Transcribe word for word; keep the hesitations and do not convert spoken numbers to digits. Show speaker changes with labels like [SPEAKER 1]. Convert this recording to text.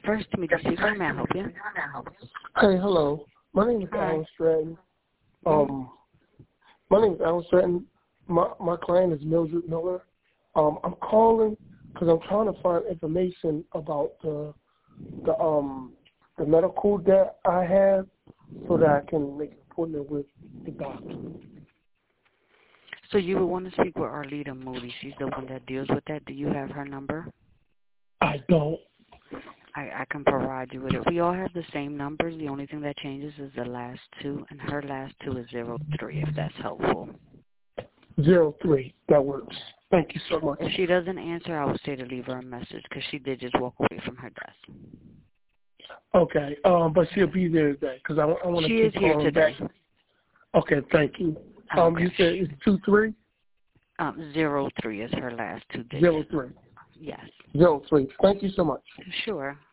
[SPEAKER 1] First to meet you, speaker. May I help you?
[SPEAKER 2] Hey, hello. My name is
[SPEAKER 1] Hi.
[SPEAKER 2] Alan Stratton. Um, my name is Alan Stratton. My my client is Mildred Miller. Um, I'm calling because I'm trying to find information about the the um the medical that I have, so that I can make an appointment with the doctor.
[SPEAKER 1] So you would want to speak with Arlita Moody. She's the one that deals with that. Do you have her number?
[SPEAKER 2] I don't.
[SPEAKER 1] I, I can provide you with it. We all have the same numbers. The only thing that changes is the last two, and her last two is zero three, if that's helpful.
[SPEAKER 2] Zero three. That works. Thank you so much.
[SPEAKER 1] If she doesn't answer, I would say to leave her a message because she did just walk away from her desk.
[SPEAKER 2] Okay. Um, but she'll be there today because I, I want to
[SPEAKER 1] She
[SPEAKER 2] keep
[SPEAKER 1] is here
[SPEAKER 2] calling
[SPEAKER 1] today.
[SPEAKER 2] back. Okay. Thank you. Um,
[SPEAKER 1] Okay.
[SPEAKER 2] you said it's two three.
[SPEAKER 1] Um, zero three is her last two digits.
[SPEAKER 2] Zero three.
[SPEAKER 1] Yes.
[SPEAKER 2] Zero three. Thank you so much.
[SPEAKER 1] Sure.